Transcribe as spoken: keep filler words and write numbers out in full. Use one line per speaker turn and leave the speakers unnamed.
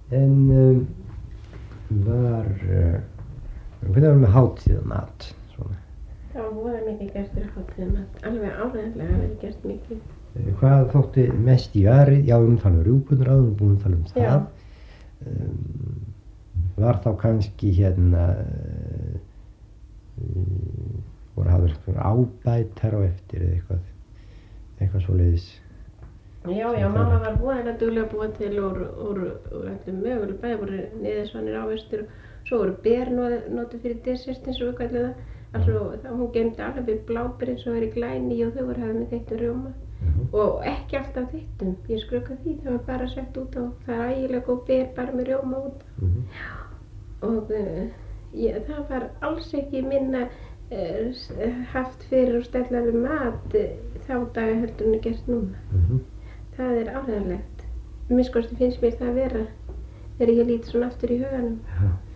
En um, var, uh, hvernig var með hátíðamat svona?
Það var voða mikið gert fyrir hátíðamat, alveg áreiðanlega hafi verið gert mikið.
Uh, hvað þótti mest í varið? Já, við erum að tala um rjúpurnar áður, við erum búin að tala um það. Um, var þá kannski hérna, uh, voru hafður svona ábætar á eftir eða eitthvað, eitthvað svoleiðis?
Já, já, mamma var voðalega dugleg að búa til úr, úr, úr öllum mögulegum, bæði voru niðursvanir ávextir og svo voru ber notuð fyrir desert eins og við kallum það. Alltaf, hún geymdi alveg bláber eins og verið glæný og þau voru hafði með þeyttum rjóma. Uh-huh. Og ekki alltaf þeyttum, ég skrukka því, það var bara sett út á, það er ægilega góð ber bara með rjóma út. Uh-huh. Og uh, ég, það var alls ekki minna uh, haft fyrir og stella við mat uh, þá daga heldur en er gert núna. Uh-huh. Það er áreiðanlegt. Minnst kosti finnst mér það að vera þegar ég lít svona aftur í huganum. Ja.